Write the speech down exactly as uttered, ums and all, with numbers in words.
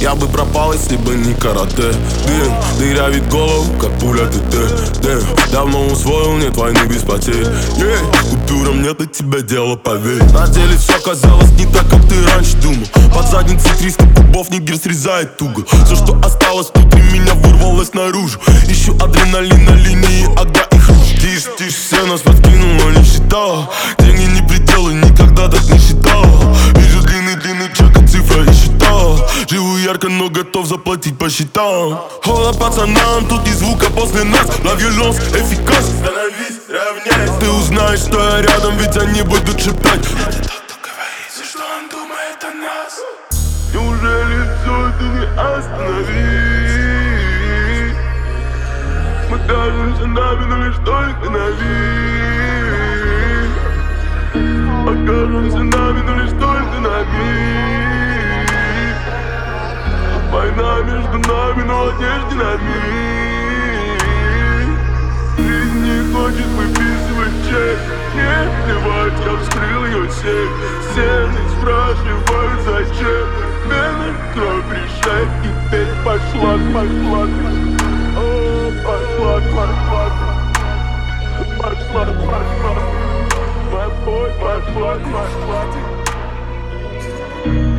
Я бы пропал, если бы не карате. Дым дырявит голову, как пуля ТТ. Дым, давно усвоил, нет войны без потерь. Ей, купюрам нет от тебя дела, поверь. На деле все казалось не так, как ты раньше думал. Под задницей триста кубов, нигер срезает угол. Все, что осталось внутри меня, вырвалось наружу. Ищу адреналин на линии огня и хруш. Тише, тише, все нас подкинул, но не считал. Деньги не пределы, никогда так не считал. Вижу длинный-длинный чек и цифра и считал. Живу ярко, но готов заплатить по счетам. Хола пацанам, тут ни звука после нас. La violence efficace. Становись, равняйся. Ты узнаешь, что я рядом, ведь они будут шептать. Это тот, кто говорит все, что он думает о нас. Неужели все это не остановить? Мы кажемся нами, но лишь только на вид. Окажемся нами, но лишь только на вид. Война между нами, но одежде на миг. Жизнь не хочет выписывать чек. Не плевать, я вскрыл ее сейф. Все не спрашивают зачем. Вены кровь решает, теперь пошла, пошла. О, пошла, пошла. Пошла, пошла. Пошла, пошла, пошла.